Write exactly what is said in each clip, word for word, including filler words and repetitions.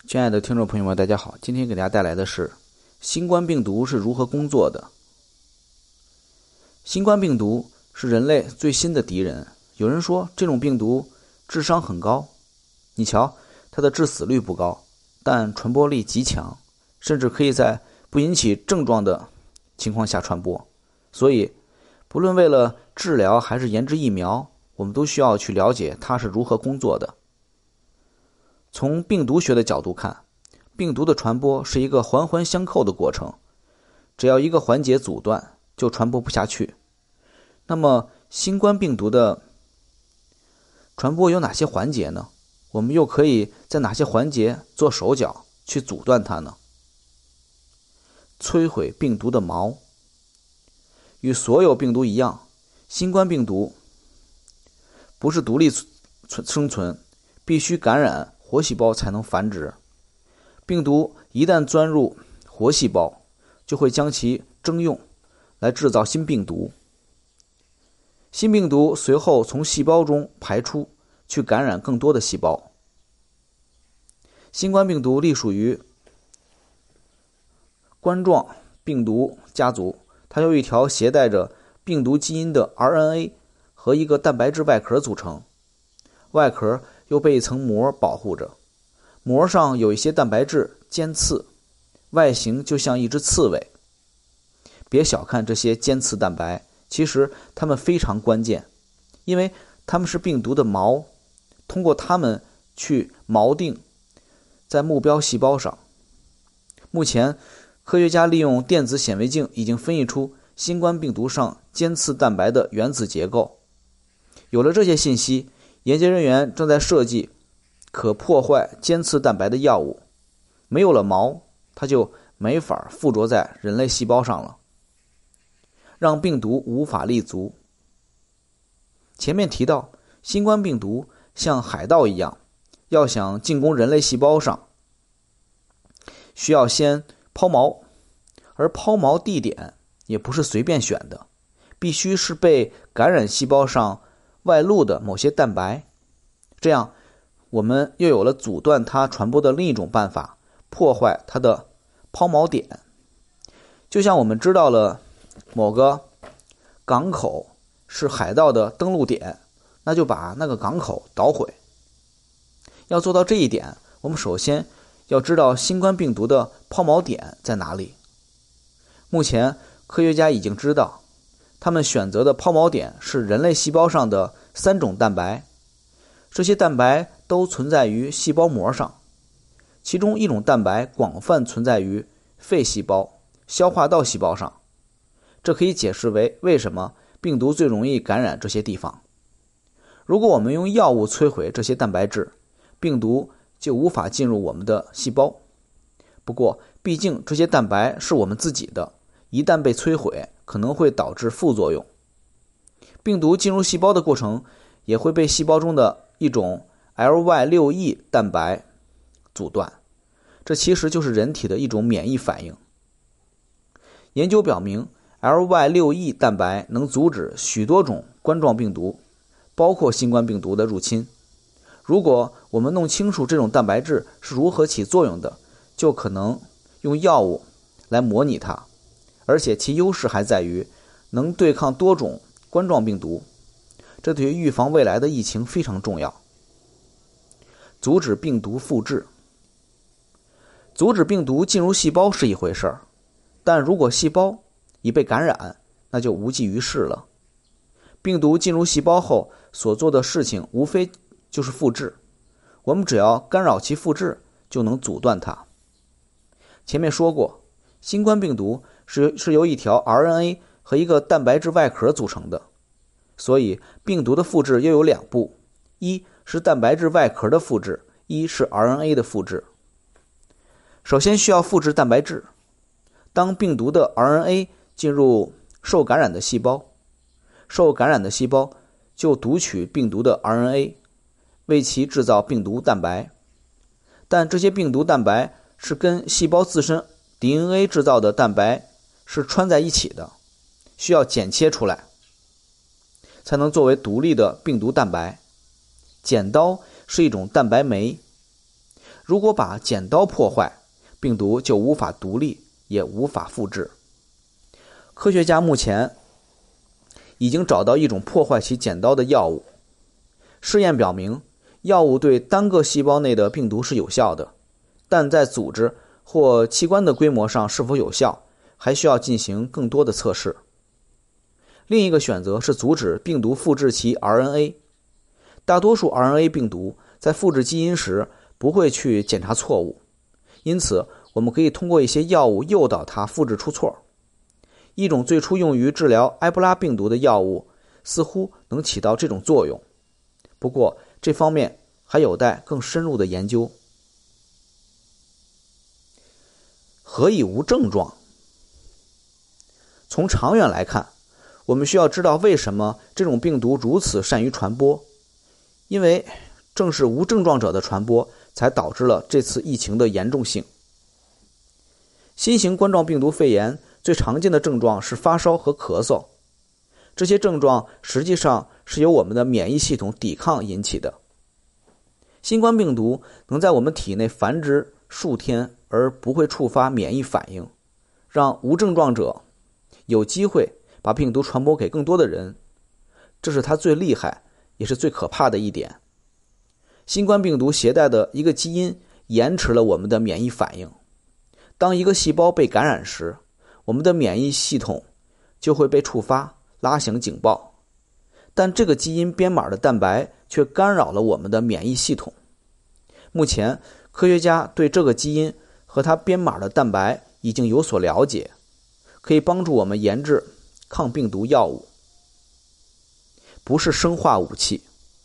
亲爱的听众朋友们，大家好，今天给大家带来的是新冠病毒是如何工作的。新冠病毒是人类最新的敌人，有人说这种病毒智商很高，你瞧它的致死率不高，但传播力极强，甚至可以在不引起症状的情况下传播。所以不论为了治疗还是研制疫苗，我们都需要去了解它是如何工作的。从病毒学的角度看，病毒的传播是一个环环相扣的过程，只要一个环节阻断，就传播不下去。那么新冠病毒的传播有哪些环节呢？我们又可以在哪些环节做手脚去阻断它呢？摧毁病毒的锚。与所有病毒一样，新冠病毒不是独立生存，必须感染活细胞才能繁殖。病毒一旦钻入活细胞，就会将其征用来制造新病毒。新病毒随后从细胞中排出，去感染更多的细胞。新冠病毒隶属于冠状病毒家族，它由一条携带着病毒基因的 R N A 和一个蛋白质外壳组成，外壳又被一层膜保护着，膜上有一些蛋白质尖刺，外形就像一只刺猬。别小看这些尖刺蛋白，其实它们非常关键，因为它们是病毒的锚，通过它们去锚定在目标细胞上。目前科学家利用电子显微镜已经分析出新冠病毒上尖刺蛋白的原子结构。有了这些信息，研究人员正在设计可破坏尖刺蛋白的药物。没有了锚，它就没法附着在人类细胞上了，让病毒无法立足。前面提到，新冠病毒像海盗一样，要想进攻人类细胞上，需要先抛锚，而抛锚地点也不是随便选的，必须是被感染细胞上外露的某些蛋白。这样我们又有了阻断它传播的另一种办法，破坏它的抛锚点。就像我们知道了某个港口是海盗的登陆点，那就把那个港口捣毁。要做到这一点，我们首先要知道新冠病毒的抛锚点在哪里。目前科学家已经知道，他们选择的抛锚点是人类细胞上的三种蛋白，这些蛋白都存在于细胞膜上，其中一种蛋白广泛存在于肺细胞、消化道细胞上，这可以解释为为什么病毒最容易感染这些地方。如果我们用药物摧毁这些蛋白质，病毒就无法进入我们的细胞。不过毕竟这些蛋白是我们自己的，一旦被摧毁，可能会导致副作用。病毒进入细胞的过程也会被细胞中的一种 L Y 六 E 蛋白阻断，这其实就是人体的一种免疫反应。研究表明 L Y 六 E 蛋白能阻止许多种冠状病毒，包括新冠病毒的入侵。如果我们弄清楚这种蛋白质是如何起作用的，就可能用药物来模拟它，而且其优势还在于能对抗多种冠状病毒，这对于预防未来的疫情非常重要。阻止病毒复制。阻止病毒进入细胞是一回事儿，但如果细胞已被感染，那就无济于事了。病毒进入细胞后所做的事情无非就是复制，我们只要干扰其复制，就能阻断它。前面说过，新冠病毒是是由一条 R N A 和一个蛋白质外壳组成的，所以病毒的复制又有两步，一是蛋白质外壳的复制，一是 R N A 的复制。首先需要复制蛋白质。当病毒的 R N A 进入受感染的细胞，受感染的细胞就读取病毒的 R N A， 为其制造病毒蛋白。但这些病毒蛋白是跟细胞自身 D N A 制造的蛋白是串在一起的，需要剪切出来，才能作为独立的病毒蛋白。剪刀是一种蛋白酶， 如果把剪刀破坏，病毒就无法独立，也无法复制。科学家目前已经找到一种破坏其剪刀的药物。试验表明，药物对单个细胞内的病毒是有效的，但在组织或器官的规模上是否有效，还需要进行更多的测试。另一个选择是阻止病毒复制其 R N A。大多数 R N A 病毒在复制基因时不会去检查错误，因此我们可以通过一些药物诱导它复制出错。一种最初用于治疗埃博拉病毒的药物似乎能起到这种作用，不过这方面还有待更深入的研究。何以无症状？从长远来看，我们需要知道为什么这种病毒如此善于传播，因为正是无症状者的传播才导致了这次疫情的严重性。新型冠状病毒肺炎最常见的症状是发烧和咳嗽，这些症状实际上是由我们的免疫系统抵抗引起的。新冠病毒能在我们体内繁殖数天而不会触发免疫反应，让无症状者有机会把病毒传播给更多的人，这是它最厉害也是最可怕的一点。新冠病毒携带的一个基因延迟了我们的免疫反应，当一个细胞被感染时，我们的免疫系统就会被触发，拉响警报，但这个基因编码的蛋白却干扰了我们的免疫系统。目前科学家对这个基因和它编码的蛋白已经有所了解，可以帮助我们研制抗病毒药物，不是生化武器。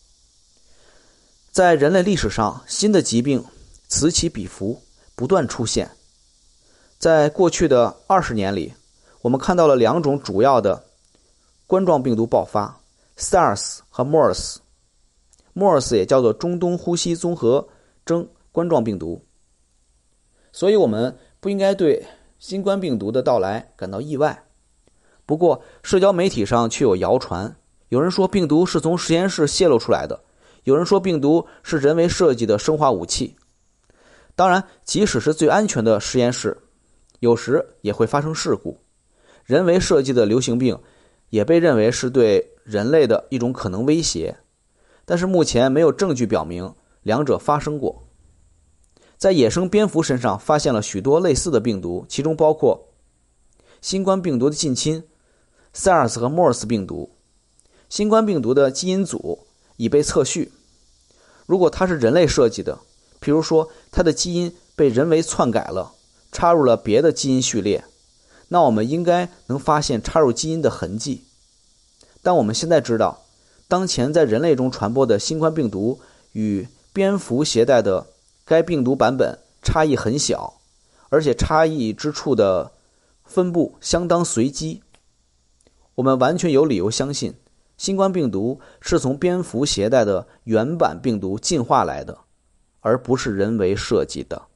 在人类历史上，新的疾病此起彼伏，不断出现。在过去的二十年里，我们看到了两种主要的冠状病毒爆发 SARS 和 MERS。 MERS 也叫做中东呼吸综合征冠状病毒。所以我们不应该对新冠病毒的到来感到意外。不过社交媒体上却有谣传，有人说病毒是从实验室泄露出来的，有人说病毒是人为设计的生化武器。当然，即使是最安全的实验室，有时也会发生事故。人为设计的流行病也被认为是对人类的一种可能威胁，但是目前没有证据表明两者发生过。在野生蝙蝠身上发现了许多类似的病毒，其中包括新冠病毒的近亲 SARS 和 MERS 病毒。新冠病毒的基因组已被测序，如果它是人类设计的，譬如说它的基因被人为篡改了，插入了别的基因序列，那我们应该能发现插入基因的痕迹。但我们现在知道，当前在人类中传播的新冠病毒与蝙蝠携带的该病毒版本差异很小，而且差异之处的分布相当随机。我们完全有理由相信，新冠病毒是从蝙蝠携带的原版病毒进化来的，而不是人为设计的。